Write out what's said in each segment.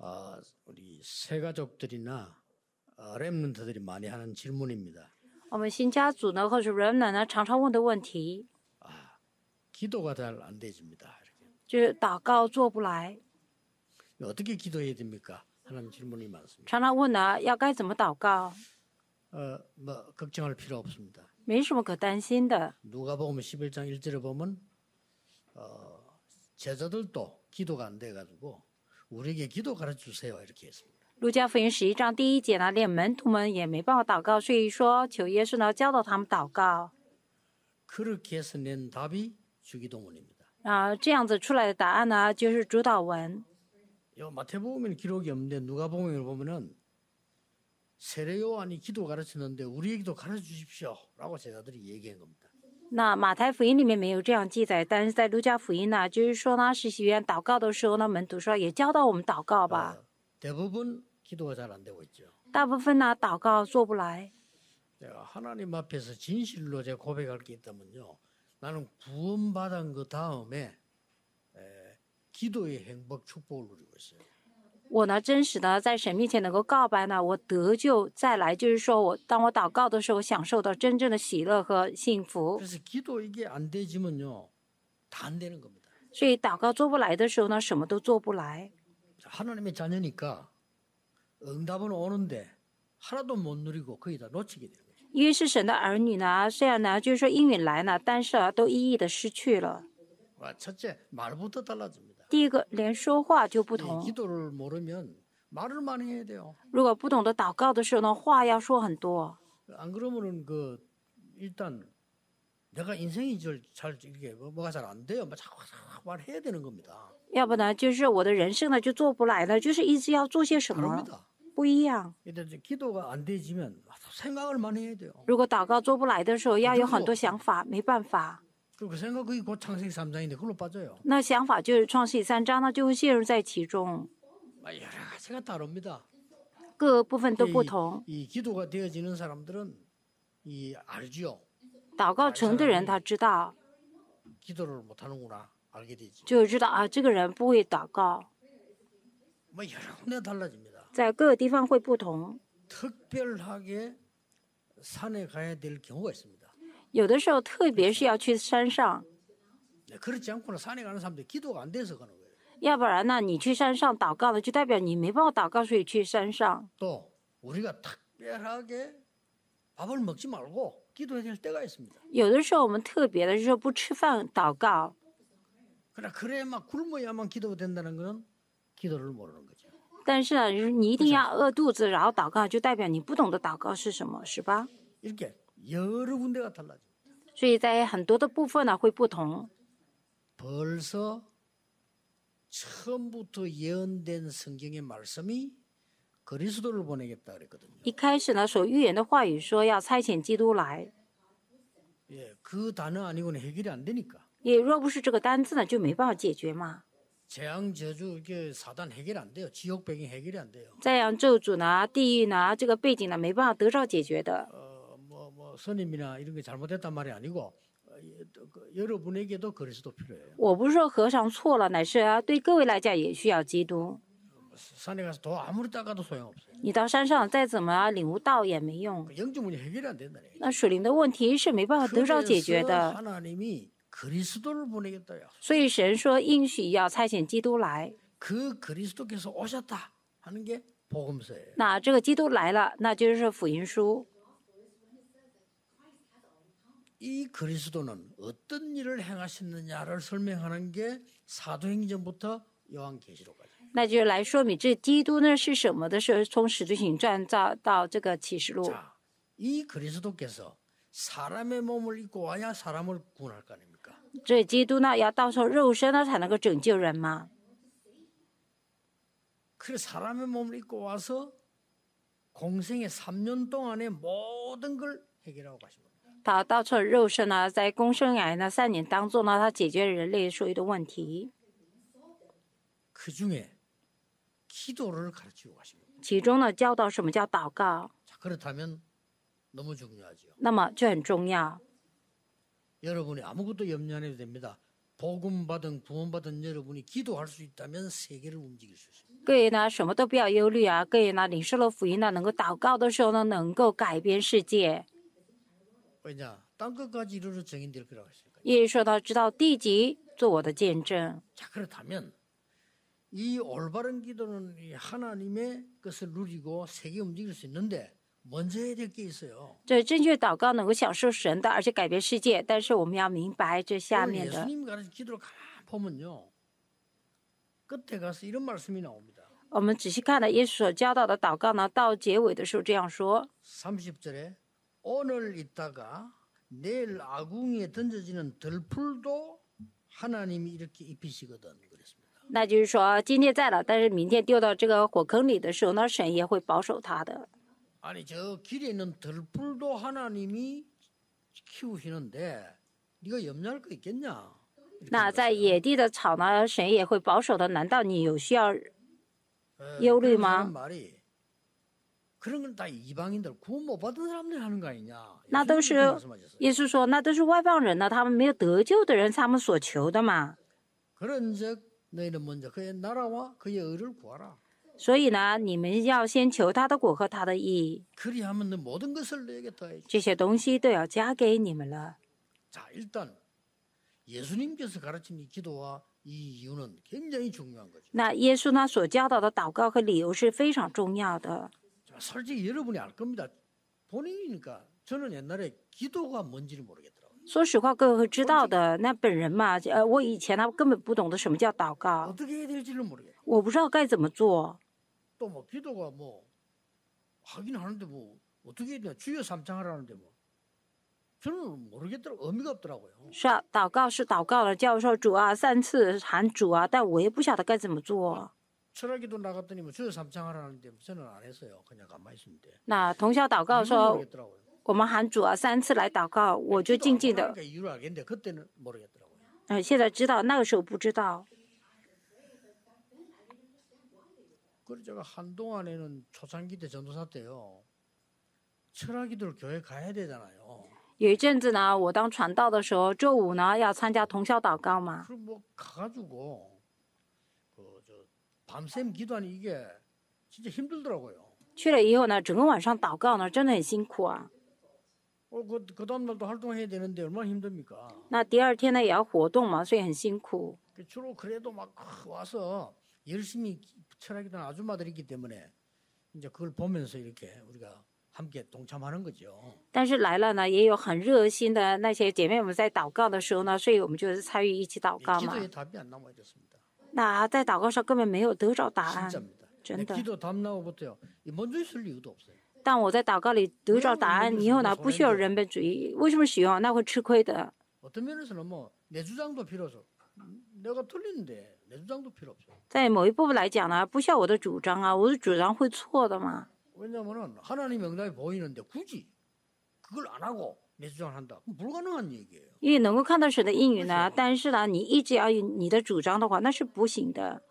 우리 새가족들이나 렘넌트들이 많이 하는 질문입니다. 我们新家族呢，或者 remnant 呢，常常问的问题 기도가 잘 안 되집니다. 이렇게. 就是祷告做不来， 어떻게 기도해야 됩니까? 하는 질문이 많습니다. 常常问呢，要该怎么祷告？ 걱정할 필요 없습니다. 没什么可担心的。 누가복음 11장 1절에 보면 제자들도 기도가 안 돼가지고 우리에게 기도 가르쳐주세요 이렇게 했습니다. 路加福音11章第1节呢，连门徒们也没办法祷告，所以说求耶稣呢教导他们祷告。 그렇게 해서 낸 답이 주기도문입니다. 这样子出来的答案呢，就是主祷文。 마태복음에는 기록이 없는데 누가복음을 보면은 세례 요한이 기도 가르쳤는데 우리에게도 가르쳐 주십시오라고 제자들이 얘기한 겁니다. 那马太福音里面没有这样记载，但是在路加福音呢，就是说呢，使徒约祷告的时候呢，门徒说也教导我们祷告吧。 대부분 기도가 잘 안 되고 있죠. 大部分呢，祷告做不来。 내가 하나님 앞에서 진실로 제가 고백할 게 있다면요. 나는 구원받은 그 다음에 기도의 행복 축복을 누리고 있어요. 我呢，真实的在神面前能够告白呢，我得救再来，就是说当我祷告的时候，享受到真正的喜乐和幸福。 그래서 기도 이게 안 되지면요. 다 안 되는 겁니다. 所以祷告做不来的时候呢，什么都做不来。 하나님의 자녀니까 응답은 오는데 하나도 못 누리고 거의 다 놓치게 되는 거죠. 因为是神的儿女呢，虽然呢，就是说应允来呢，但是都一一的失去了。 첫째, 말부터 달라집니다. 第一个，连说话就不 이 同。 기도를 모르면 말을 많이 해야 돼요. 如果不懂得祷告的时候呢，话要说很多。 안 그러면은 일단 내가 인생이 잘 이렇게 뭐가 잘 안 돼요. 자꾸 말해야 되는 겁니다. 要不呢，就是我的人生呢就做不来了，就是一直要做些什么， 다릅니다. 不一样。 근데 이제 기도가 안 되지면 생각을 많이 해야 돼요. 如果祷告做不来的时候，要有很多想法，没办法。 그리고 생각이 곧 창세기 3장인데 그걸로 빠져요. 那想法就是创世记3章呢，就会陷入在其中， 여러 가지가 다릅니다. 各个部分都不同。 이 기도가 되어지는 사람들은 알지요. 祷告成的人他知道， 기도를 못하는구나 알게 되지. 就知道啊，这个人不会祷告， 여러 군데 달라집니다. 在各个地方会不同。 특별하게 산에 가야 될 경우가 있습니다. 有的时候，特别是要去山上， 그렇지 않고는 산에 가는 사람들이 기도가 안 돼서 가는 거예요. 要不然呢，你去山上祷告了，就代表你没办法祷告，所以去山上。 또 우리가 특별하게 밥을 먹지 말고 기도해야 될 때가 있습니다. 有的时候我们特别的是说不吃饭祷告， 그러나 그래 막 굶어야만 기도가 된다는 것은 기도를 모르는 거죠. 但是呢，你一定要饿肚子然后祷告，就代表你不懂得祷告是什么，是吧？ 이렇게 여러 군데가 달라집니다. 所以在很多的部分呢会不同。 벌써 처음부터 예언된 성경의 말씀이 그리스도를 보내겠다 그랬거든요. 一开始呢，所预言的话语说要差遣基督来， 그 단어 아니고는 해결이 안 되니까. 也若不是这个单字呢，就没办法解决嘛。 재앙 저주 이게 사단 해결 안 돼요. 지옥 배경 해결이 안 돼요. 再让咒诅呢、地狱呢这个背景呢没办法得到解决的。 스님이나 이런 게 잘못됐단 말이 아니고 여러분에게도 그리스도 필요해요. 我不是说和尚错了，乃是对各位来讲也需要基督。 산에 가서 도 아무리 닦아도 소용없어요. 你到山上再怎么领悟道也没用， 영적 문제 해결이 안 된다는 얘기예요. 那属灵的问题是没办法得到解决 그래서 的。 하나님이 그리스도를 보내겠다요. 所以神说应许要差遣基督来， 그 그리스도께서 오셨다 하는 게 복음서예요. 那这个基督来了，那就是福音书。 이 그리스도는 어떤 일을 행하셨느냐를 설명하는 게 사도행전부터 요한계시록까지. 那就是来说明这基督呢是什么的时候，从使徒行传到这个启示录。 자, 이 그리스도께서 사람의 몸을 입고 와야 사람을 구원할 거 아닙니까? 这基督呢要到时候肉身呢才能够拯救人嘛。 그래 사람의 몸을 입고 와서 공생의 3년 동안의 모든 걸 해결하고 가신 겁니다. 他到时候肉身呢，在公生涯呢3年当中呢，他解决了人类所有的问题， 그 중에 기도를 가르치고 가신 겁니다. 其中呢教导什么叫祷告， 자, 그렇다면 너무 중요하죠. 那么就很重要。 여러분이 아무것도 염려 안 해도 됩니다. 복음 받은 구원받은 여러분이 기도할 수 있다면 세계를 움직일 수 있습니다. 各位呢，什么都不要忧虑啊。各位呢，领受了福音呢，能够祷告的时候呢，能够改变世界。 왜냐? 땅 끝까지 이르러 정인될 거라고 했으니까. 耶稣说到，直到地极做我的见证。 자, 그렇다면 이 올바른 기도는 이 하나님의 것을 누리고 세계 움직일 수 있는데 먼저 해야 될 게 있어요. 这正确祷告能够享受神的，而且改变世界。但是我们要明白这下 오늘 面的。 예수님이 가르친 기도를 가만 보면요. 끝에 가서 이런 말씀이 나옵니다. 我们仔细看了耶稣所教导的祷告呢，到结尾的时候这样说： 30절에 오늘 있다가 내일 아궁이에 던져지는 들풀도 하나님이 이렇게 입히시거든 그랬습니다. 那就是说，今天在了，但是明天丢到这个火坑里的时候呢，神也会保守他的。 아니 저 길에 있는 들풀도 하나님이 키우시는데 네가 염려할 거 있겠냐? 이렇게 那在 물었어요. 野地的草呢，神也会保守的。难道你有需要 忧虑吗？ 그런 말이 그런 건 다 이방인들 구원 못 받은 사람들이 하는 거 아니냐? 那都 예수님이 是 그렇게 말씀하셨어요. 耶稣说，那都是外邦人呢，他们没有得救的人，他们所求的嘛。 그런즉 너희는 먼저 그의 나라와 그의 의를 구하라. 所以呢，你们要先求他的果和他的义， 그리하면 너 모든 것을 너에게 더해. 这些东西都要加给你们了。 자, 일단 예수님께서 가르친 이 기도와 이 이유는 굉장히 중요한 거죠. 那耶稣呢所教导的祷告和理由是非常重要的。 솔직히 여러분이 알 겁니다. 본인이니까 저는 옛날에 기도가 뭔지를 모르겠더라고요. 说实话，各位会知道的。那本人嘛，我以前呢根本不懂得什么叫祷告， 어떻게 해야 될지를 모르겠어요. 我不知道该怎么做。 또 뭐 기도가 뭐 하긴 하는데 뭐 어떻게 해야 되나 주여 삼창하라는데 뭐 저는 모르겠더라고요. 의미가 없더라고요. 是啊，祷告是祷告了，叫说主啊3次喊主啊，但我也不晓得该怎么做。 철학기도 나갔더니 뭐 주여 삼창하라는데 저는 안 했어요. 그냥 가만히 있는데. 那同校祷告 이유를 说， 모르겠더라고요. 我们喊主啊3次来祷告，我就静静的。 그러니까 이유를 알겠는데 그때는 모르겠더라고요. 现在知道，那个时候不知道。 그래서 제가 한동안에는 초창기 때 전도사 때요. 철학기도를 교회 가야 되잖아요. 有一阵子呢，我当传道的时候，周五呢要参加同校祷告嘛。 그럼 뭐 가가지고 그저 밤샘 기도하니 이게 진짜 힘들더라고요. 去了以后呢，整个晚上祷告呢，真的很辛苦啊。 그 다음 날도 활동해야 되는데 얼마나 힘듭니까? 那第二天呢也要活动嘛，所以很辛苦。 주로 그래도 막 와서 열심히 철학기도하는 아줌마들이 있기 때문에 이제 그걸 보면서 이렇게 우리가 함께 동참하는 거죠. 但是来了呢，也有很热心的那些姐妹们在祷告的时候呢，所以我们就是参与一起祷告嘛。 기도의 답이 안 나와야 됐습니다. 那在祷告上根本没有得着答案， 진짜입니다. 真的。 기도 답 나오고부터요. 먼저 있을 이유도 없어요. 但我在祷告里得着答案以后呢，不需要人本主义。为什么使用？那会吃亏的。 어떤 면에서는 뭐 내 주장도 필요 없어. 내가 틀리는데 내 주장도 필요 없어. 在某一部分来讲呢，不需要我的主张啊，我的主张会错的嘛。 왜냐하면은 하나님의 응답이 보이는데 굳이 그걸 안 하고 내 주장을 한다. 그럼 불가능한 얘기예요. 因为能够看到神的应允呢，但是呢，你一直要有你的主张的话，那是不行的。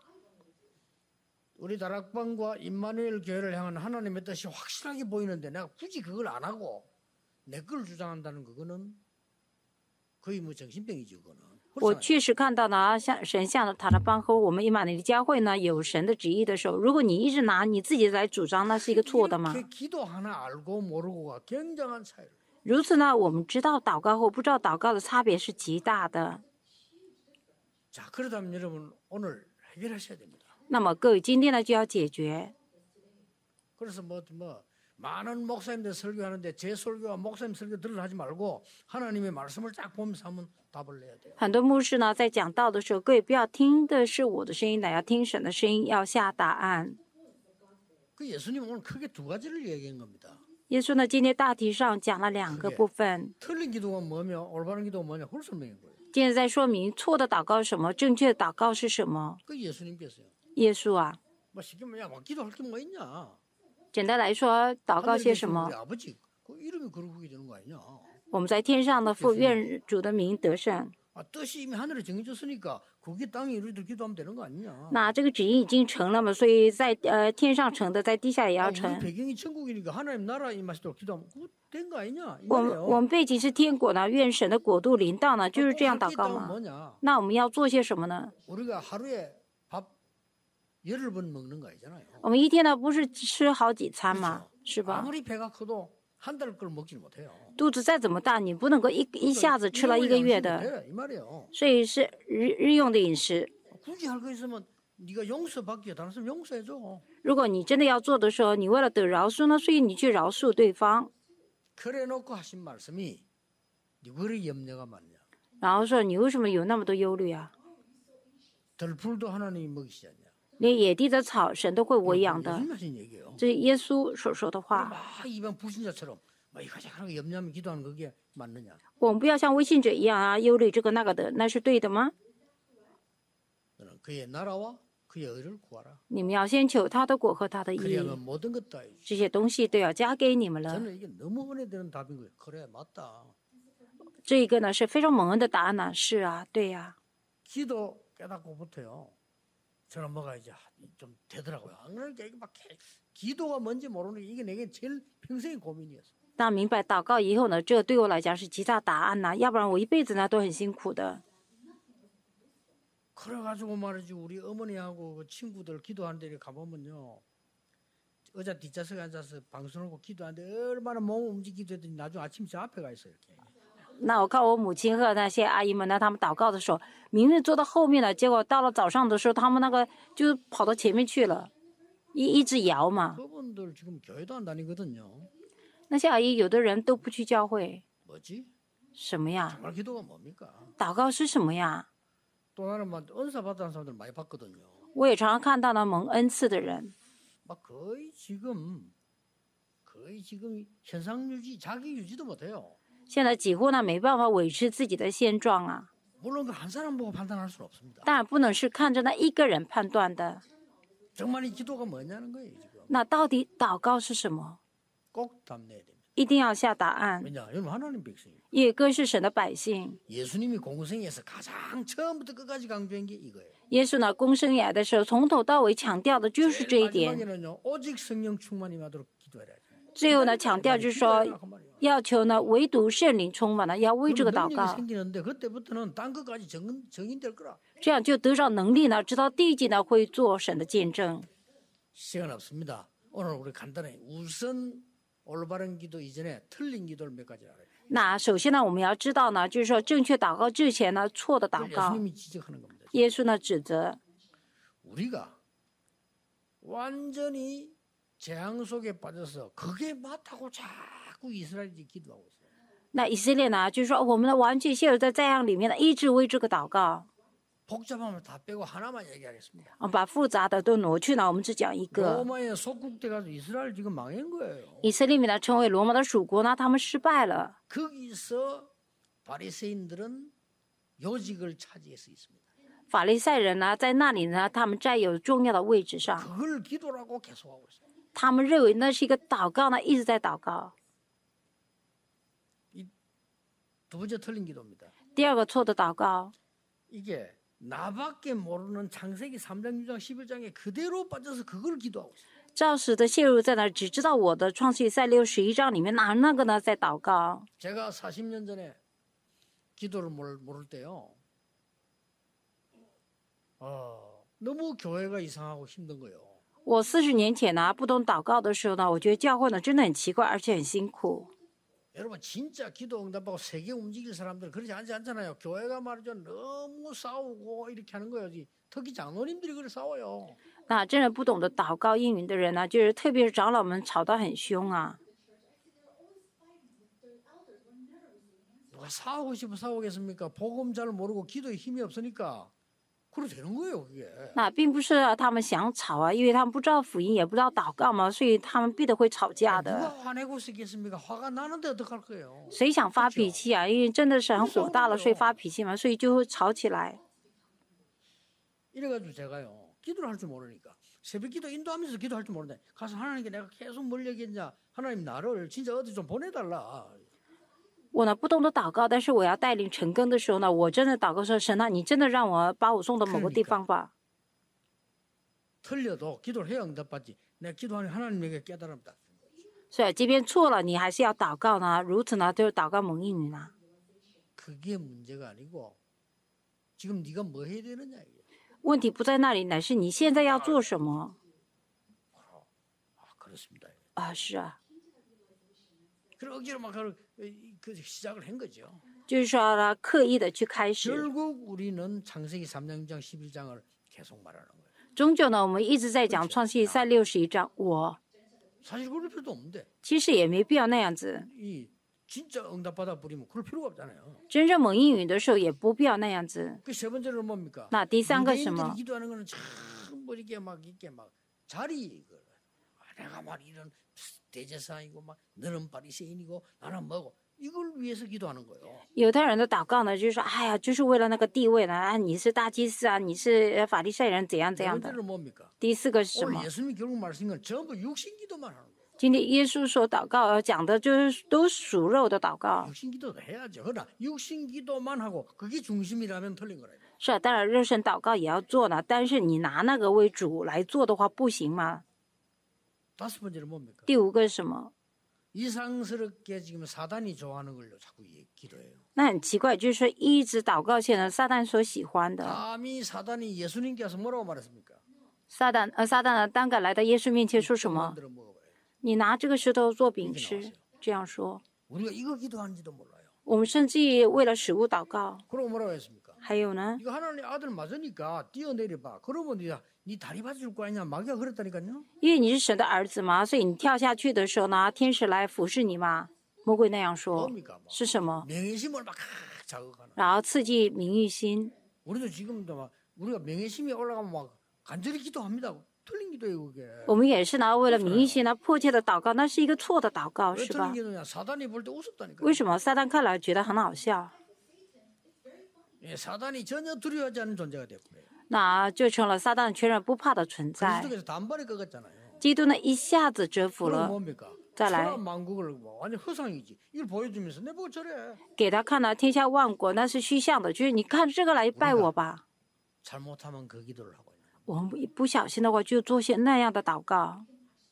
우리 다락방과 임마누엘 교회를 향한 하나님의 뜻이 확실하게 보이는데 내가 굳이 그걸 안 하고 내 걸 주장한다는 그거는 거의 뭐 정신병이지 그거는. 我 그렇잖아요. 确实看到呢，像神向塔拉邦和我们伊玛内利教会呢有神的旨意的时候，如果你一直拿你自己来主张，那是一个错的嘛。 이렇게 기도 하나 알고 모르고가 굉장한 차이를. 如此呢，我们知道祷告和不知道祷告的差别是极大的。 자, 그러다면 여러분 오늘 해결하셔야 됩니다. 那么各位今天呢就要解决。 그래서 뭐 많은 목사님들 설교하는데 제 설교와 목사님 설교 들으러 하지 말고 하나님의 말씀을 쫙 보면서 한번 답을 내야 돼요. 很多牧师呢在讲道的时候，各位不要听的是我的声音，乃要听神的声音，要下答案。 그 예수님 오늘 크게 두 가지를 얘기한 겁니다. 耶稣呢今天大体上讲了2个部分， 틀린 기도가 뭐며 올바른 기도가 뭐냐 그걸 설명한 거예요. 今天在说明错的祷告是什么，正确的祷告是什么。 그 예수님께서요. 耶稣啊， 뭐 쉽게 말하면 뭐 기도할 게 뭐 있냐. 简单来说，祷告 하늘에 些 계신 什么 우리 ？ 아버지 그 이름이 거룩하게 되는 거 아니냐. 我们在天上的父，愿主的名得胜。 아, 뜻이 이미 하늘에 정해졌으니까 그게 땅에 우리들 기도하면 되는 거 아니냐. 那这个旨意已经成了嘛，所以在天上成的，在地下也 아, 要 우리 成。 배경이 천국이니까 하나님 나라 임하시도록 기도하면 된 거 아니냐? 이 我 말이에요. 们背景是天国呢，愿神的国度临到呢，就是这样 또 祷 할 게 告 있다면 吗？ 뭐냐? 那我们要做些什么呢？ 우리가 하루에 밥 10번 먹는 거 아니잖아요. 我们一天呢不是吃好几餐吗？ 그렇죠? 是吧？ 아무리 배가 커도 한 달 걸 먹지는 못해요. 肚子再怎么大，你不能够一下子吃了一个月的， 돼요, 이 말이에요. 所以是日用的饮食。 굳이 할 거 있으면 네가 용서받기 위해 다른 사람 용서해줘. 如果你真的要做的时候，你为了得饶恕呢，所以你去饶恕对方， 그래 놓고 하신 말씀이 네 그리 염려가 많냐? 然后说你为什么有那么多忧虑啊？ 들풀도 하나님이 먹이시지 않냐? 连野地的草，神都会喂养的。 예수님 하신 얘기예요. 这是耶稣所说的话。 막 이방 불신자처럼 막 이거 하는 거 염려하면 기도하는 그게 맞느냐? 我们不要像微信者一样啊，忧虑这个那个的，那是对的吗？ 너는 그의 나라와 그의 의를 구하라. 你们要先求他的果和他的义， 그리하면 모든 것 다. 这些东西都要加给你们了。 저는 이게 너무 은혜되는 답인 거예요. 그래 맞다. 这一个呢是非常蒙恩的答案呢。是啊，对呀、 기도 깨닫고부터요. 저는 뭐가 이제 좀 되더라고요. 그러니까 이게 막 기도가 뭔지 모르는 게 이게 내게 제일 평생의 고민이었어. 当明白祷告以后呢，这个对我来讲是极大答案呐，要不然我一辈子呢都很辛苦的。 그래가지고 말이지 우리 어머니하고 그 친구들 기도하는 데 가보면요. 의자 뒷좌석에 앉아서 방송하고 기도하는데 얼마나 몸 움직이기도 했더니 나중에 아침 저 앞에 가 있어요. 이렇게. 那我看我母亲和那些阿姨们呢，他们祷告的时候，明明坐到后面了，结果到了早上的时候，他们那个就跑到前面去了，一直摇嘛。 그분들 지금 교회도 안 다니거든요. 那些阿姨有的人都不去教会， 뭐지? 什么呀？ 정말 기도가 뭡니까? 祷告是什么呀？ 또 나는 막 은사 받은 사람들 많이 봤거든요. 我也常常看到呢蒙恩赐的人， 막 거의 지금 현상 유지, 자기 유지도 못해요. 现在几乎呢没办法维持自己的现状啊。 물론 그 한 사람 보고 판단할 수는 없습니다. 当然不能是看着那一个人判断的。 정말 이 기도가 뭐냐는 거예요 지금. 那到底祷告是什么？ 꼭 답내야 됩니다. 一定要下答案， 왜냐? 여러분 하나님 백성이에요. 因为各是神的百姓。 예수님이 공생에서 가장 처음부터 끝까지 강조한 게 이거예요. 耶稣呢，公生涯的时候，从头到尾强调的就是这一 제일 点。 마지막에는요. 오직 성령 충만이 하도록 기도해라. 最后呢，强调就是说， 기도해라, 그 말이에요. 要求呢，唯独圣灵充满了，要为这个 그럼 祷 능력이 告， 생기는데 그때부터는 딴 것까지 정인될 거라. 这样就得着能力呢，知道第一季呢会做神的见证。 시간 없습니다. 오늘 우리 간단히 우선 올바른 기도 이전에 틀린 기도를 몇 가지 알아요. 那首先呢，我们要知道呢，就是说正确祷告之前呢，错的祷 그걸 告， 예수님이 지적하는 겁니다. 耶稣呢指责 우리가 완전히 재앙 속에 빠져서 그게 맞다고 자꾸 이스라엘이 기도하고 있어요. 那以色列呢，就是说我们呢完全陷入在灾殃里面呢，一直为这个祷告。 복잡함을 다 빼고 하나만 얘기하겠습니다. 把复杂的都挪去呢，我们只讲一个。 로마에 속국돼가지고 이스라엘 지금 망한 거예요. 以色列呢成为罗马的属国呢，他们失败了。 거기서 바리새인들은 요직을 차지할 수 있습니다. 法利赛人呢，在那里呢，他们占有重要的位置上， 그걸 기도라고 계속하고 있어요. 他们认为那是一个祷告呢，一直在祷告。 두 번째 틀린 기도입니다. 第二个错的祷告， 이게 나밖에 모르는 창세기 3장, 6장, 11장에 그대로 빠져서 그걸 기도하고 있어요. 照实的陷入在那，只知道我的创世记在61章里面那个呢在祷告。 제가 40년 전에 기도를 모를 때요. 너무 교회가 이상하고 힘든 거예요. 我40年前呢不懂祷告的时候呢，我觉得教会呢真的很奇怪，而且很辛苦。 여러분 진짜 기도 응답하고 세계 움직일 사람들 그렇지 않잖아요. 교회가 말이죠. 너무 싸우고 이렇게 하는 거예요. 특히 장로님들이 그래 싸워요. 那真的不懂得祷告应允的人呢，就是特别是长老们吵得很凶啊。 누가 싸우고 싶어 싸우겠습니까? 복음 잘 모르고 기도에 힘이 없으니까 그래 되는 거예요 그게. 那并不是他们想吵啊，因为他们不知道福音，也不知道祷告嘛，所以他们必定会吵架 누가 的。 화내고 있겠습니까? 화가 나는데 어떡할 거예요? 谁想发脾气啊？因为真的是很火大了，所以发脾气嘛，所以就会吵起来。 이래가지고 제가요 기도를 할 줄 모르니까 새벽기도 인도하면서 기도할 줄 모르는데 가서 하나님께 내가 계속 뭘 얘기했냐 하나님 나를 진짜 어디 좀 보내달라. 我呢不懂得祷告，但是我要带领成功的时候呢，我真的祷告说：“神啊，你真的让我把我送到某个地方吧。” 틀려도 기도를 해야 응답받지. 내가 기도하는 하나님에게 깨달음다. 所以即便错了，你还是要祷告呢。如此呢，就是祷告蒙应允啊。 그게 문제가 아니고 지금 네가 뭐 해야 되느냐 이게. 问题不在那里，乃是你现在要做什么 아, 그렇습니다. 啊？是啊， 그리고 억지로 막 그 시작을 한 거죠. 就是说呢，刻意的去开始。 결국 우리는 창세기 3장 11장을 계속 말하는 거예요. 终究呢，我们一直在讲创世记在61章。我 사실 그럴 필요도 없는데 其实也没必要那样子， 이 진짜 응답받아 버리면 그럴 필요가 없잖아요. 真正蒙应允的时候也不必要那样子。 그 세 번째로는 뭡니까? 那第三个是什 유대인들이 么？ 기도하는 거는 전부 이렇게 막 자리 이거. 내가 말 이런 대제사이고 막 너는 바리새인이고 나는 뭐고 이걸 위해서 기도하는 거예요. 犹太人的祷告呢，就是说，哎呀，就是为了那个地位呢，啊，你是大祭司啊，你是法利赛人，怎样怎 네 样的。 번째는 뭡니까? 第四个是什 오늘 么？ 예수님이 결국 말씀인 건 전부 육신 기도만 하는 거예요. 今天耶稣说祷告讲的就是都属肉的祷告。 육신 기도도 해야죠. 그러나 육신 기도만 하고 그게 중심이라면 틀린 거예요. 是啊，当然肉身祷告也要做呢，但是你拿那个为主来做的话，不行吗？ 다섯 번째는 뭡니까? 第五个是什么？ 이상스럽게 지금 사단이 좋아하는 걸로 자꾸 기도해요. 那很奇怪，就是说一直祷告现在撒旦所喜欢的。 감히 사단이 예수님께 와서 뭐라고 말했습니까? 撒旦呢，当个来到耶稣面前说什么？ 만들어 먹어봐요. 你拿这个石头做饼吃，这样说。 우리가 이거 기도하는지도 몰라요. 我们甚至为了食物祷告。 그러고 뭐라고 했습니까? 还有呢， 이거 하나님 아들 맞으니까 뛰어내려봐. 그러면 네 다리 받을 거 아니냐? 마귀가 그랬다니까요. 因为你是神的儿子嘛，所以你跳下去的时候呢，天使来服侍你嘛。魔鬼那样说， 뭡니까? 뭐. 是什么？ 명예심을 막 자극하는. 然后刺激名誉心。 우리도 지금도 막 우리가 명예심이 올라가면 막 간절히 기도합니다. 틀린 기도예요 그게. 我们也是呢，为了名誉心呢，迫切的祷告，那是一个错的祷告， 왜 是 틀린 吧？ 기도냐? 사단이 볼 때 웃었다니까. 为什么撒旦看了觉得很好笑？ 예, 사단이 전혀 두려워하지 않는 존재가 됐고요. 那就成了撒旦全然不怕的存在。 그리스도께서 단번에 꺾었잖아요. 基督呢，一下子折服 그럼 了， 뭡니까? 자, 천하 라. 만국을 뭐 완전 허상이지. 이걸 보여주면서 내 보고 저래. 给他看了天下万国，那是虚像的，就是你看这个来拜我吧。 잘못하면 그 기도를 하고 있는. 我们不小心的话，就做些那样的祷告。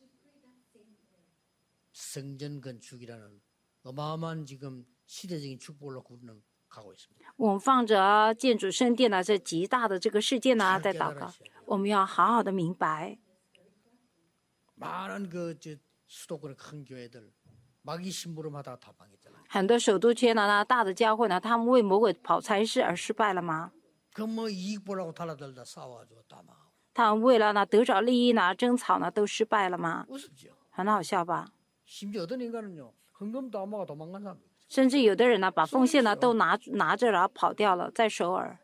성전 건축이라는 어마어마한 지금 시대적인 축복으로 구는 가고 있습니다. 我们放着建筑圣殿呢，这极大的这个事件呢，在祷告。我们要好好的明白， 많은 그 수도권의 큰 교회들 마귀 심부름하다가 다 망했잖아요. 很多首都圈呢，大的教会呢，他们为魔鬼跑差事而失败了吗？ 그 뭐 이익 보려고 달라들다 싸워가지고 다 망하고. 他们为了呢得着利益呢，争吵呢，都失败了吗？ 우습죠. 很好笑吧？ 심지어 어떤 인간은요. 헌금도 안 먹어 도망간 사람. 甚至有的人呢，把奉献呢都拿着，然后跑掉了，在首尔。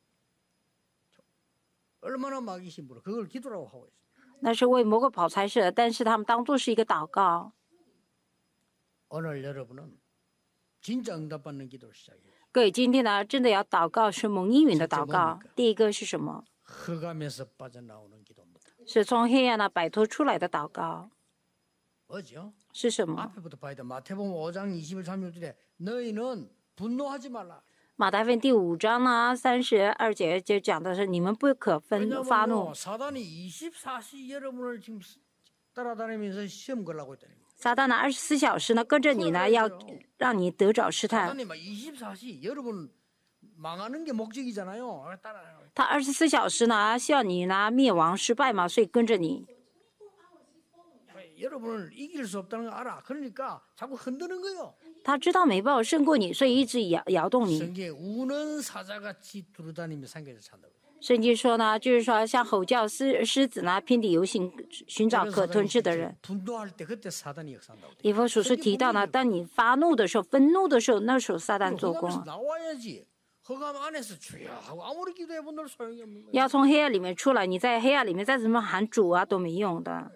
얼마나 마귀 심부름. 그걸 기도라고 하고 있어요. 那是为魔鬼跑差事，但是他们当做是一个祷告。 오늘 여러분은 진짜 응답받는 기도를 시작해요. 各位，今天呢，真的要祷告是蒙应允的祷告。第一个是什么？ 흑암에서 빠져나오는 기도입니다. 是从黑暗呢摆脱出来的祷告。 뭐죠? 是什么？ 앞에부터 봐야 돼. 마태복음 5장 21, 30절에 너희는 분노하지 말라. 马太福音第5章呢32节就讲的是你们不可发怒。 왜냐하면 사단이 24시 여러분을 지금 따라다니면서 시험 걸라고 했다니. 撒旦呢24小时呢跟着你呢，要让你得着试探。 사단이 막 24시 여러분 망하는 게 목적이잖아요. 따라. 他24小时呢希望你呢灭亡失败嘛，所以跟着你。 여러분을 이길 수 없다는 거 알아. 그러니까 자꾸 흔드는 거요. 他知道没办法胜过你，所以一直摇动你。 성경에 우는 사자같이 두루다니며 산길을 찾는다고. 圣经说呢，就是说像吼叫狮子呢，遍地游行，寻找可吞噬的人。 분노할 때 그때 사단이 역사한다고. 以弗所书提到呢，当你发怒的时候、愤怒的时候，那时候撒旦做工。 나와야지. 허감 안에서 주여 하고 아무리 기도해 본들 소용이 없는 거예요. 要从黑暗里面出来，你在黑暗里面再怎么喊主啊都没用的。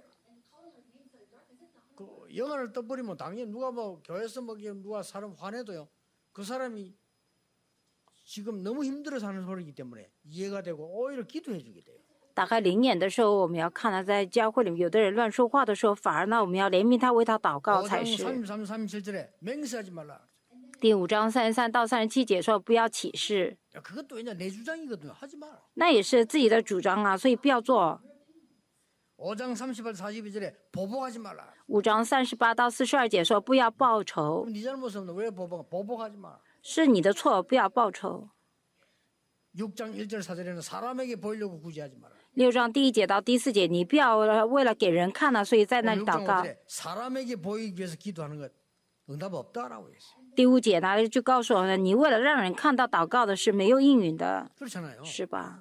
그 영안을 떠버리면 당연히 누가 뭐 교회에서 뭐 누가 사람 화내도요. 그 사람이 지금 너무 힘들어서 하는 소리이기 때문에 이해가 되고 오히려 기도해 주게 돼요. 打开灵眼的时候，我们要看他在教会里面有的人乱说话的时候，反而呢我们要怜悯他，为他祷告才 5장 是。 33, 37절에 맹세하지 말라. 第5章33到37节说不要起誓， 야, 그것도 왜냐 내 주장이거든요. 하지 마. 那也是自己的主张啊，所以不要做。 5장 38, 42절에 보복하지 말라. 5章38到42节说不要报仇， 그럼 네 잘못 없는 왜 보복하지 마라. 是你的错，不要报仇。 6장 1절 4절에는 사람에게 보이려고 굳이 하지 마라. 6章第1节到第4节，你不要为了给人看了，所以在那里 6장 祷告。 5절에 사람에게 보이기 위해서 기도하는 것 응답 없다라고 했어요. 第5节呢就告诉我们，你为了让人看到祷告的是没有应允的， 그렇잖아요. 是吧？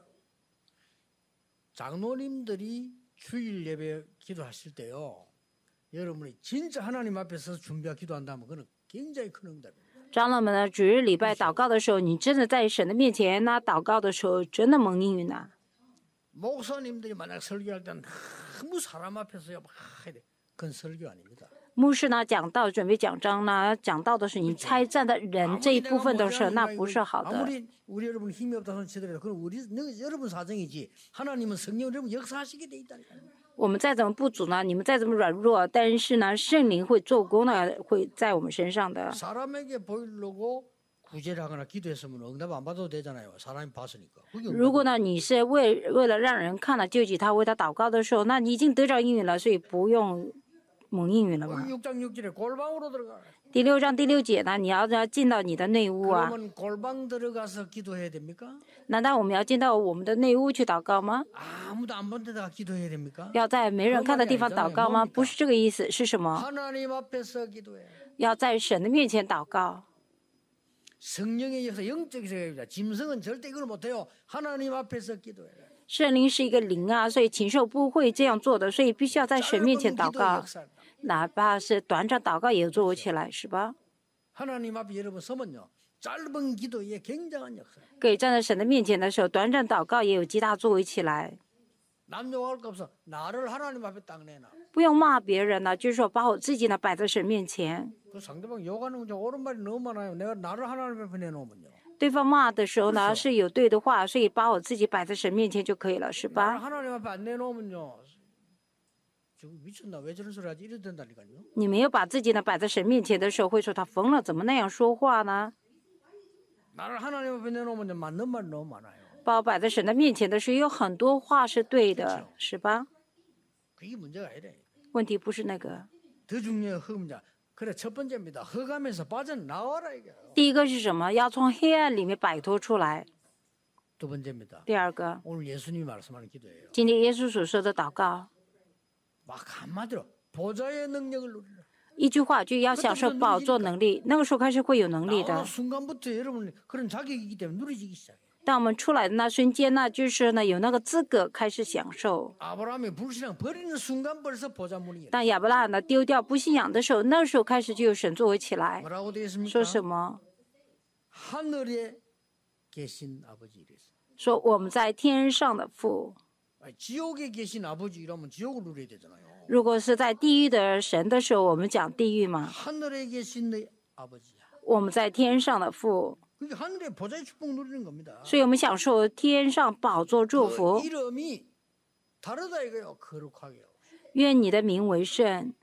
장로님들이 주일 예배 기도하실 때요. 여러분이 진짜 하나님 앞에서 준비하고 기도한다면 그건 굉장히 큰 응답입니다. 长老们呢，主日礼拜祷告的时候，你真的在神的面前那祷告的时候，真的蒙应允呐。 목사님들이 만약 설교할 때는 너무 사람 앞에서 막 해야 돼. 그건 설교 아닙니다. 牧师呢讲道准备讲章呢，讲道的是你猜站的人这一部分的时候，那不是好的。 아무리 우리 여러분 힘이 없다 손 치더라도 그건 여러분 사정이지. 하나님은 성령 여러분 역사하시게 돼 있다니까요. 我们再怎么不足呢，你们再怎么软弱，但是呢，圣灵会做工呢，会在我们身上的。 사람에게 보이려고 구제를 하거나 기도했으면 응답 안 받아도 되잖아요. 사람이 봤으니까. 如果呢，你是为了让人看了救济他，为他祷告的时候，那你已经得着应允了，所以不用蒙应允了嘛。 6장 6절에 골방으로 들어가. 第6章第6节呢，你要进到你的内屋啊。 그러면 골방 들어가서 기도해야 됩니까? 难道我们要进到我们的内屋去祷告吗？ 아무도 안 본 데다가 기도해야 됩니까? 要在没人看的地方祷告吗？不是这个意思，是什么？ 하나님 앞에서 기도해. 要在神的面前祷告。 성령의 역사 영적 세계입니다. 짐승은 절대 이걸 못해요. 하나님 앞에서 기도해. 圣灵是一个灵啊，所以禽兽不会这样做的，所以必须要在神面前祷告，哪怕是短暂祷告也作为起来，是吧？ 하나님 앞에 여러분 서면요. 짧은 기도에 굉장한 역사. 各位站在神的面前的时候，短暂祷告也有极大作为起来。 남 욕할 거 없어. 나를 하나님 앞에 딱 내놔. 不用骂别人呢，就是说把我自己呢摆在神面前。 그 상대방 욕하는 거 옳은 말이 너무 많아요. 내가 나를 하나님 앞에 내놓으면요. 对方骂的时候呢是有对的话，所以把我自己摆在神面前就可以了，是 나를 吧？ 하나님 앞에 안 내놓으면요. 지금 미쳤나? 왜 저런 소리 하지? 이래 된다니까요. 你没有把自己呢摆在神面前的时候，会说他疯了，怎么那样说话呢？ 나를 하나님 앞에 내놓으면 맞는 말 너무 많아요. 把我摆在神的面前的时候，有很多话是对的，是吧？ 그게 문제가 아니라. 问题不是那个。 더 중요한 흑음자. 그래 첫 번째입니다. 흑암에서 빠져나와라 이게. 第一个是什么？要从黑暗里面摆脱出来。 두 번째입니다. 第二个， 오늘 예수님이 말씀하는 기도예요. 今天耶稣所说的祷告， 막 한마디로 보좌의 능력을 누리라. 一句话就要享受宝座能力，那个时候开始会有能力 나오는 的。 순간부터 여러분 그런 자격이기 때문에 누리지기 시작해요. 当我们出来的那瞬间呢，就是呢有那个资格开始享受。 아브라함이 불신앙 버리는 순간 벌써 보좌 문이 열려. 当亚伯拉罕呢丢掉不信仰的时候，那时候开始就有神作为起来。 뭐라고 되어 있습니까? 说什么？ 하늘에 계신 아버지 이랬어요. 说我们在天上的父。 아니, 지옥에 계신 아버지 이러면 지옥을 누려야 되잖아요. 如果是在地狱的神的时候，我们讲地狱嘛。 하늘에 계신 내 아버지야. 我们在天上的父， 그게 하늘의 보좌의 축복 누리는 겁니다. 所以我们享受天上宝座祝 그 福。 이름이 다르다 이거요. 거룩하게요. 愿你的名为圣。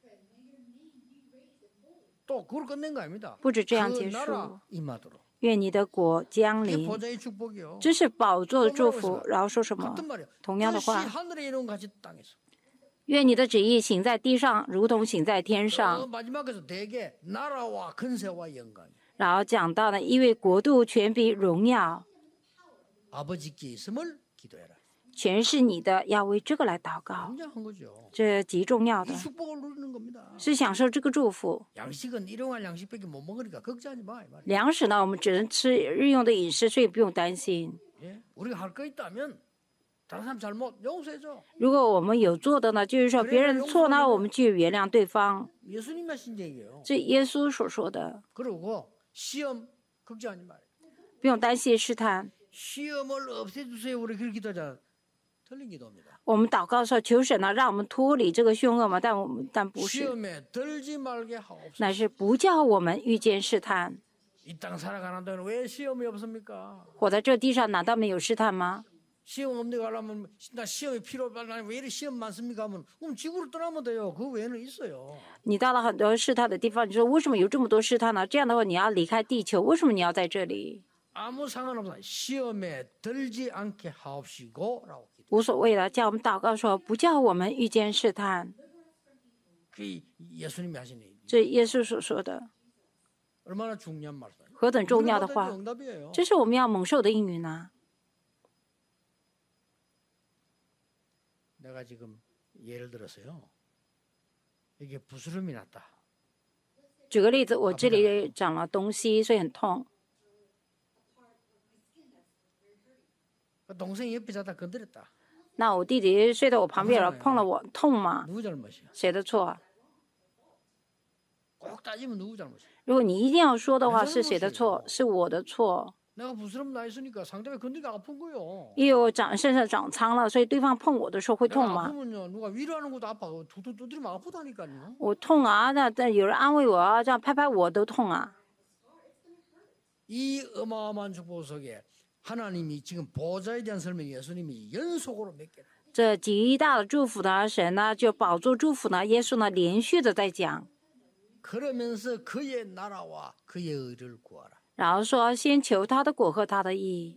또 그걸 끝낸 거 아닙니다. 不止这样 그 结束， 나라 임하도록. 愿你的国降 이게 临。 보좌의 축복이요. 这是宝座的祝福。然后说什么？ 같은 말이에요. 同样的 뜻이 话， 하늘에 이룬 같이 땅에서. 愿你的旨意行在地上，如同行在天 그 上。 마지막에서 대개 나라와 근세와 영광. 然后讲到呢，因为国度、权柄、荣耀， 아버지께 있음을 기도해라. 全是你的，要为这个来祷告， 굉장한 거죠. 这极重要的 이 ， 축복을 누리는 겁니다. 是享受这个祝福。 양식은 일용할 양식밖에 못 먹으니까 걱정하지 마. 이 말이에요. 粮食呢，我们只能吃日用的饮食，所以不用担心。 예? 우리가 할 거 있다면 다른 사람 잘못 용서해줘. 如果我们有做的呢，就是说别人错呢，我们就原谅对方。 예수님 하신 얘기예요. 这耶稣所说的， 그리고 시험 걱정하지 말아요. 不用担心试探。 시험을 없애주세요. 우리 그렇게 기도하자. 틀린 기도입니다. 我们祷告说，求神呢，让我们脱离这个凶恶嘛，但不是， 시험에 들지 말게 하옵소서. 乃是不叫我们遇见试探。 이 땅 살아가는 동안 왜 시험이 없습니까? 活在这地上，难道没有试探吗？ 시험 없는 데 가려면 나 시험이 필요하다. 왜 이렇게 시험 많습니까? 하면 그럼 지구를 떠나면 돼요. 그 외에는 있어요. 你到了很多试探的地方，你说为什么有这么多试探呢？这样的话，你要离开地球，为什么你要在这里？ 아무 상관없어. 시험에 들지 않게 하옵시고라고 기도. 无所谓的，叫我们祷告说，不叫我们遇见试探。 그 예수님이 하신 얘기. 这耶稣所说的 얼마나 중요한 말씀이에요. 何等重要的 우리가 话， 받은 응답이에요. 这是我们要蒙受的应允啊！ 내가 지금 예를 들어서요. 이게 부스럼이 났다. 举个例子，我这里长了东西，所以很痛。 그 동생이 옆에 자다 건드렸다. 那我弟弟睡在我旁边了，碰了我，痛吗？ 누구 잘못이야? 谁的错？ 꼭 따지면 누구 잘못이야? 如果你一定要说的话，是谁的错？是我的错， 내가 부스럼 나 있으니까 상대방이 건드리니까 아픈 거요. 因为我身上长疮了，所以对方碰我的时候会痛 내가 吗？ 아프면요 누가 위로하는 것도 아파요. 툭툭 두드리면 아프다니까요. 我痛啊，那有人安慰我啊，这样拍拍我都痛啊。 이 어마어마한 축복 속에 하나님이 지금 보좌에 대한 설명 예수님이 연속으로 몇 개. 这极大的祝福呢，神呢就保住祝福呢，耶稣呢连续的在讲， 그러면서 그의 나라와 그의 의를 구하라. 然后说先求他的果和他的义。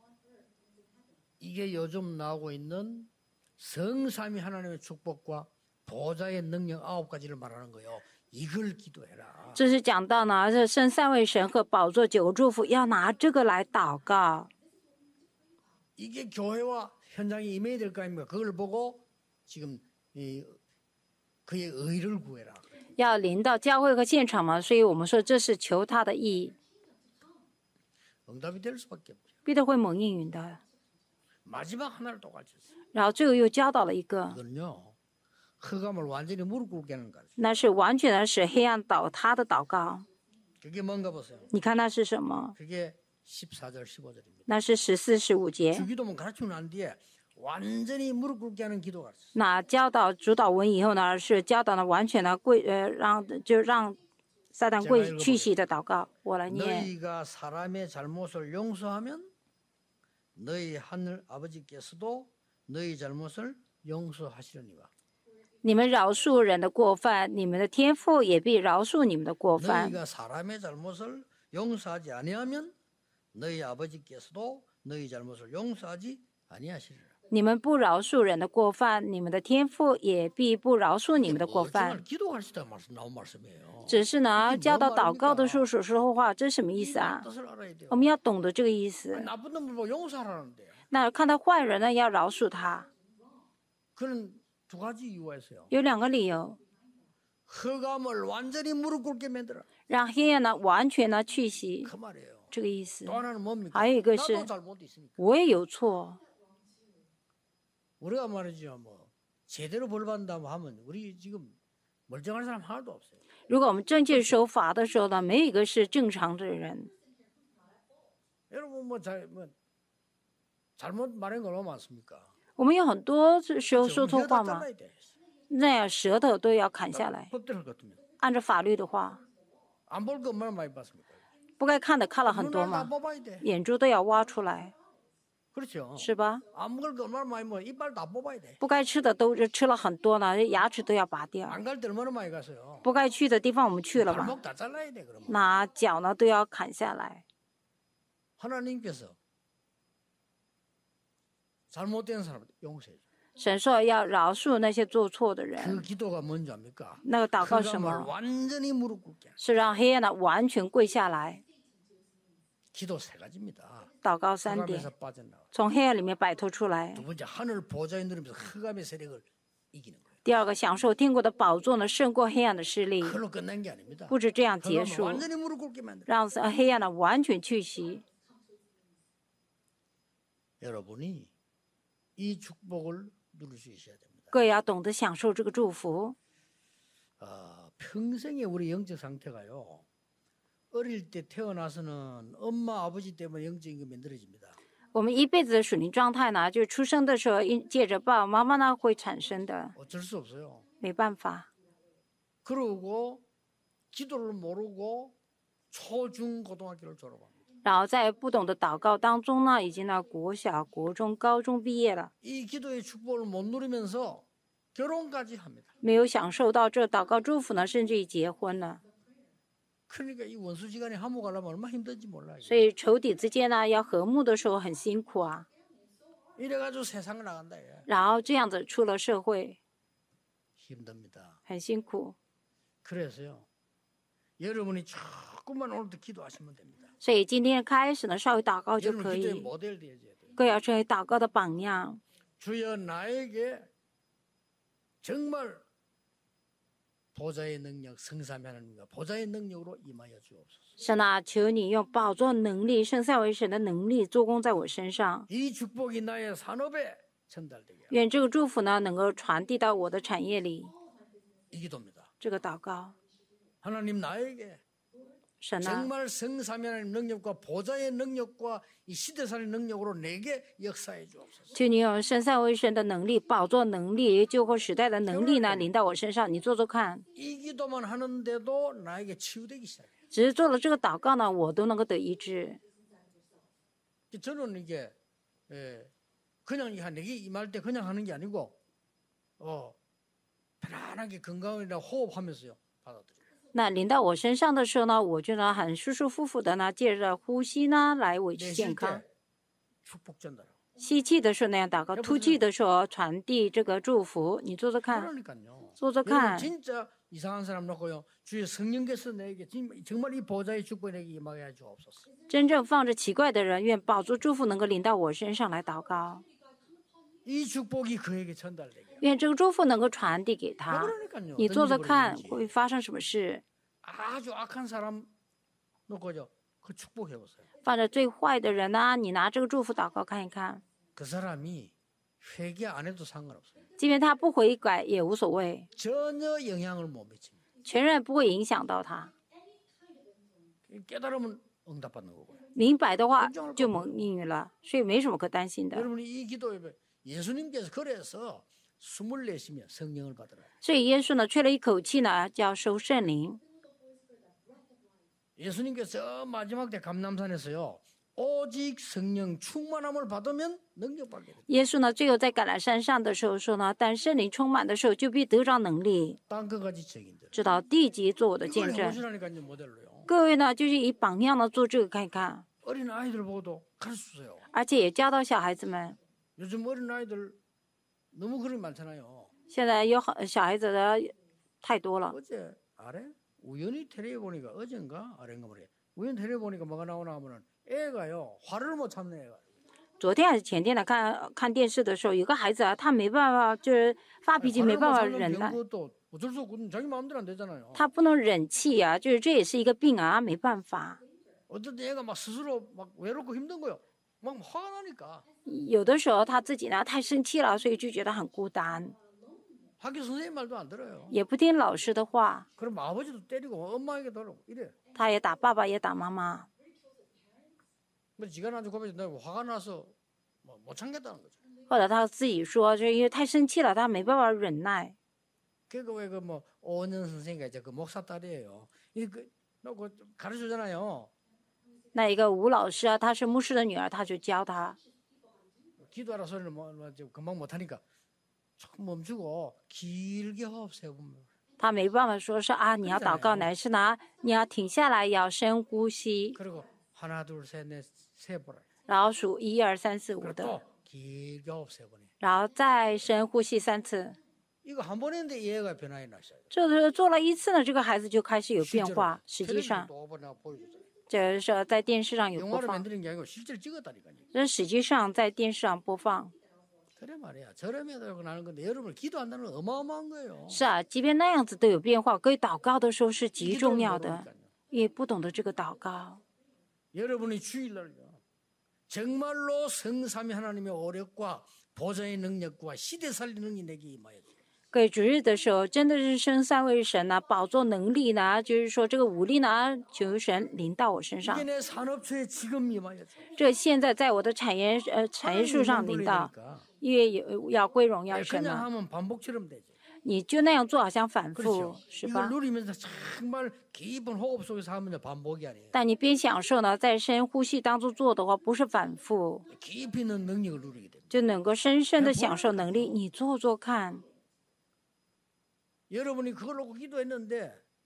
이게 요즘 나오고 있는 성삼위 하나님의 축복과 보좌의 능력 9가지를 말하는 거요. 이걸 기도해라. 这是讲到呢，这圣三位神和宝座9个祝福，要拿这个来祷告。 이게 교회와 현장에 임해야 될 거 아닙니까? 그걸 보고 지금 그의 의를 구해라. 要临到教会和现场嘛，所以我们说这是求他的义， 응답이 될 수밖에 없죠. 必定会蒙应允的。 마지막 하나를 또 가르쳤어요. 然後最后又教导了一个， 이건요. 흑암을 완전히 무릎 꿇게 하는 가르쳐. 那是完全的使黑暗倒塌的祷告。 그게 뭔가 보세요. 你看那是什么？ 그게 14절 15절입니다. 那是14、15节。 주기도문 가르치고 난 뒤에 완전히 무릎 꿇게 하는 기도 가르쳤어요. 那教导主导文以后呢，是教导呢完全的让撒旦跪屈膝的祷告。我来念。 너희가 사람의 잘못을 용서하면 너희 하늘 아버지께서도 너희 잘못을 용서하시려니와. 你们饶恕人的过犯，你们的天父也必饶恕你们的过犯。 너희가 사람의 잘못을 용서하지 아니하면 너희 아버지께서도 너희 잘못을 용서하지 아니하시리라. 你们不饶恕人的过犯，你们的天父也必不饶恕你们的过犯。 기도하시다 말씀 나온 말씀이에요. 只是呢，教导祷告的时候所说的话，这是什么意思啊？ 뜻을 알아야 돼요. 我们要懂得这个意思。 나쁜 놈을 보고 용서하라는데요. 那看到坏人呢，要饶恕他， 그는 두 가지 이유가 있어요. 有2个理由： 흑암을 완전히 무릎 꿇게 만들어. 让黑暗呢完全的去息， 그 말이에요. 这个意思。 또 하나는 뭡니까? 还有一个是 나도 잘못 있으니까. 我也有错， 우리가 말이죠. 뭐 제대로 벌 받는다고 하면 우리 지금 멀쩡한 사람 하나도 없어요. 如果我们正确守法的时候呢，没有一个是正常的人。 여러분 잘못 말한 거 얼마나 많습니까? 我们有很多时候说错话 다 嘛， 잘라야 돼. 那样舌头都要砍下来。 법대로 할 것 같으면 按照法律的话， 안 볼 거 얼마나 많이 봤습니까? 不该看的看了很多 눈알 다 嘛， 뽑아야 돼. 眼珠都要挖出来， 그렇죠. 是吧？ 안 먹을 거 얼마나 많이 먹어. 이빨 다 뽑아야 돼. 不该吃的都吃了很多呢，牙齿都要拔掉。 안 갈 때 얼마나 많이 갔어요. 不该去的地方我们去了吧？ 발목 다 잘라야 돼 그러면. 那脚呢都要砍下来。 하나님께서 잘못된 사람 용서해 줘. 神说要饶恕那些做错的 그 人， 기도가 뭔지 압니까? 那个祷告是什 흑암을 么？ 완전히 무릎 꿇게. 是让黑暗呢完全跪下来， 기도 3가지입니다. 祷告3 흑암에서 点， 빠져나와. 从黑暗里面摆脱出来。 두 번째 하늘 보좌에 누리면서 흑암의 세력을 이기는 거예요. 第2个，享受天国的宝座呢，胜过黑暗的势力。 그걸로 끝난 게 아닙니다. 不止这样结 흑암을 束， 완전히 무릎 꿇게 만들어. 让黑暗呢完全去息。 여러분이 이 축복을 누릴 수 있어야 됩니다. 各位要懂得享受这个祝福。 평생의 우리 영적 상태가요. 어릴 때 태어나서는 엄마 아버지 때문에 영적인 게 만들어집니다. 我们一辈子的属灵状态呢，就是出生的时候借着爸爸妈妈呢会产生的， 어쩔 수 없어요. 没办法。 그러고 기도를 모르고 초중 고등학교를 졸업합니다. 然后在不懂得祷告当中呢，已经到国小、国中、高中毕业了， 이 기도의 축복을 못 누리면서 결혼까지 합니다. 没有享受到这祷告祝福呢，甚至于结婚了。 그러니까 이 원수지간에 화목하려면 얼마나 힘든지 몰라요. 所以仇敌之间呢，要和睦的时候很辛苦啊。 이래가지고 세상을 나간다. 예. 然后这样子出了社会， 힘듭니다. 很辛苦。 그래서요. 여러분이 조금만 오늘도 기도하시면 됩니다. 所以今天开始呢，稍微祷告就 여러분 可 기도의 以， 모델 되어야 돼요. 各要成为祷告的榜样。 주여 나에게 정말 보좌의 능력, 성삼위 하나님과 보좌의 능력으로 임하여 주옵소서. 神啊，求你用宝座能力、圣三为神的能力做工在我身上。 이 축복이 나의 산업에 전달되게 하라. 愿这个祝福呢，能够传递到我的产业里。 이 기도입니다. 这个祷告， 하나님 나에게 神啊， 정말 성삼위 하나님 능력과 보좌의 능력과 이 시대살의 능력으로 내게 역사해 주옵소서. 求你用圣三为神的能力、宝座能力、救活时代的能力呢，临到我身上。你做做看， 이 기도만 하는데도 나에게 치유되기 시작해요. 只是做了这个祷告呢，我都能够得医治。 저는 이게 그냥 내게 임할 때 그냥 하는 게 아니고 편안하게 건강이라 호흡하면서요 받아들여요. 那临到我身上的时候呢，我就呢很舒舒服服的呢，借着呼吸呢来维持 내쉴 健康 때 。 축복 전달. 吸气的时候那样祷告，吐气的时候传递这个祝福。你做做看， 그러니까요. 做做 여러분 看。 진짜 이상한 사람 놓고요. 주의 성령께서 내게 정말 이 보좌의 축복이 내게 임하게 해 주옵소서. 真正放着奇怪的人，愿宝珠祝福能够临到我身上来祷告。 이 축복이 그에게 전달되게. 愿这个祝福能够传递给他。 그러니까요. 你做做看 던져버리든지. 会发生什么事？ 아주 악한 사람 놓고죠. 그 축복해 보세요. 放着最坏的人呢，你拿这个祝福祷告看一看， 그 사람이 회개 안 해도 상관없어요. 即便他不悔改也无所谓， 전혀 영향을 못 미칩니다. 全然不会影响到他。 깨달으면 응답받는 거고요. 明白的话就蒙应允了，所以没什么可担心的。 여러분이 이 기도에 예수님께서 그래서 숨을 내쉬며 성령을 받으라. 所以耶稣呢吹了一口气呢，叫收圣灵。 예수님께서 마지막 때 감람산에서요. 오직 성령 충만함을 받으면 능력받게 됩니다. 耶稣呢最后在橄榄山上的时候说呢，但圣灵充满的时候，就必得着能力， 땅끝까지 증인들. 直到地极做我的 이걸 见证。 해보시라니까요 모델로요. 各位呢，就是以榜样呢做这个看一看， 어린 아이들 보고도 가르쳐주세요. 而且也教导小孩子们。 요즘 어린 아이들 너무 그런 게 많잖아요. 现在有小孩子的太多了。 어제 아래 우연히 텔레비 보니까 어젠가 아래인가 모르겠. 우연히 텔레비 보니까 뭐가 나오나 하면은 애가요 화를 못 참는 애가. 昨天还是前天呢，看电视的时候，有个孩子啊，他没办法，就是发脾气，没 화를 办 못 法 참는 忍耐， 병도 어쩔 수 없고 자기 마음대로 안 되잖아요. 他不能忍气啊，就是这也是一个病啊，没办法。 어떤 애가 막 스스로 막 외롭고 힘든 거요. 막 화가 나니까 有的时候他自己呢太生气了，所以就觉得很孤单， 학교 선생님 말도 안 들어요. 也不听老师的话， 그럼 아버지도 때리고 엄마에게 돌아오고 이래. 他也打爸爸，也打妈妈。 뭐 지가 나중에 고백해 내가 화가 나서 못 참겠다는 거죠. 后来他自己说，就因为太生气了，他没办法忍耐。 그러니까 왜 그 뭐 오은영 선생님가 이제 그 목사 딸이에요. 이그 가르쳐주잖아요. 那一个吴老师啊，他是牧师的女儿，他就教他， 기도하라 소리를 좀 금방 못하니까 조금 멈추고 길게 호흡 세우면 他没办法说是啊，你要祷告，乃是呢，你要停下来，要深呼吸， 그리고 하나 둘셋넷 세보라. 然后数1、2、3、4、5 그리고 的， 또 길게 호흡 세 번에. 然后再深呼吸3次。 이거 한 번 했는데 얘가 변화가 났어요. 这是做了1次呢，这个孩子就开始有变化。实际 텔레비전 上， 또 내가 보여줬어요. 这是在电视上有播 영화를 放， 만드는 게 아니고 실제로 찍었다니까요. 这实际上在电视上播放。 그래 말이야. 저렴해도 나는 건데 여러분 기도한다는 건 어마어마한 거예요. 是啊，即便那样子都有变化，各位祷告的时候是极 기도를 重要的， 모르니까요. 因为不懂得这个祷告。 여러분이 주일날요. 정말로 성삼위 하나님의 오력과 보좌의 능력과 시대 살리는 능력이 내게 임하여 주세요. 各位主日的时候，真的是生三位神呢，宝座能力呢，就是说这个武力呢，求神临到我身上 이게 。내 산업초에 지금 임하여 주세요. 这现在在我的产业树上临到，因为要归荣耀神 그냥 嘛， 하면 반복처럼 되죠. 你就那样做，好像反复 그렇죠. 是 이걸 吧？ 누리면서 정말 깊은 호흡 속에서 하면 반복이 아니에요. 但你边享受呢，在深呼吸当中做的话，不是反复， 깊이 있는 능력을 누리게 됩니다. 就能够深深的享受能力。你做做看， 여러분이 그걸 놓고 기도했는데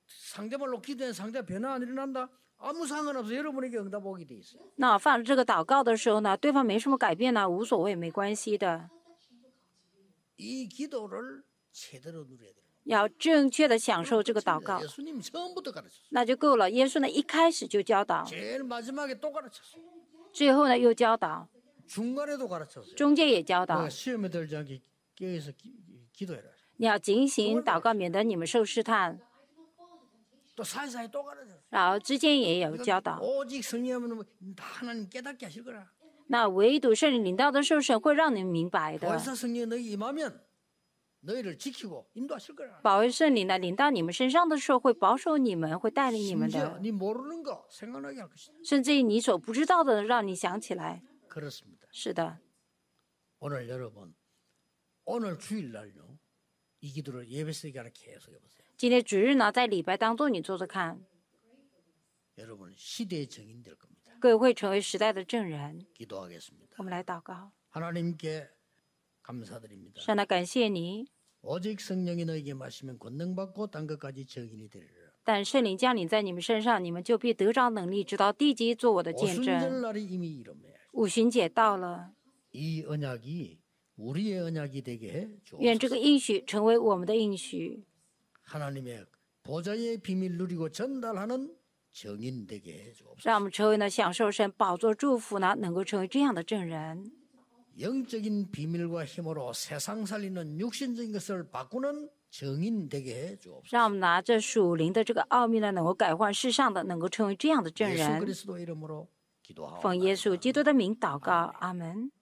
상대말로 기도한 상대 변화 안 일어난다? 아무 상관없어. 여러분에게 응답 오게 돼 있어요. 那放着这个祷告的时候呢，对方没什么改变呢，无所谓，没关系的。 이 기도를 제대로 누려야 돼요. 要正确的享受这个祷告， 예수님이 처음부터 가르쳤어요. 那就够了。耶稣呢，一开始就教导， 제일 마지막에 또 가르쳤어요. 最后呢又教导， 중간에도 가르쳤어요. 中间也教导 너가 。 시험에 들지 않게 깨어서 기도해라. 你要警醒祷告，免得你们受试探。 또 사이사이 또 가르쳤어요. 然后之间也有教导。 오직 성령은 다 하나님 깨닫게 하실 거라. 那唯独圣灵领导的时候，神会让你们明白的。 벌써 성령이 너희 임하면 너희를 지키고 인도하실 거라. 保卫圣灵呢，临到你们身上的时候，会保守你们，会带领你们 심지어 的。 네 모르는 거 생각나게 할 것이다. 甚至于你所不知道的，让你想起来。 그렇습니다. 是的， 오늘 여러분 오늘 주일날요 이 기도를 예배 시간에 계속 해보세요. 今天主日呢，在礼拜当中你做做看， 여러분 시대의 정인 될 겁니다. 各位会成为时代的证人。 기도하겠습니다. 我们来祷告， 하나님께 감사드립니다. 神呢，感谢你。 오직 성령이 너에게 마시면 권능받고 땅 끝까지 증인이 되리라. 但圣灵降临在你们身上，你们就必得着能力，直到地极做我的见证。 오순절날이 이미 이름에 五旬节到了， 이 언약이 우리의 언약이 되게 해 愿这 주옵소서. 个应许成为我们的应许， 하나님의 보좌의 비밀 누리고 전달하는 정인 되게 해 주옵소서. 让我们成为呢享受神宝座祝福呢，能够成为这样的证人。 영적인 비밀과 힘으로 세상 살리는 육신적인 것을 바꾸는 정인 되게 해 주옵소서. 让我们拿着属灵的这个奥秘呢，能够改换世上的，能够成为这样的证 예수 人。 그리스도 이름으로 기도하옵나이다. 奉耶稣基督的名祷告，阿门。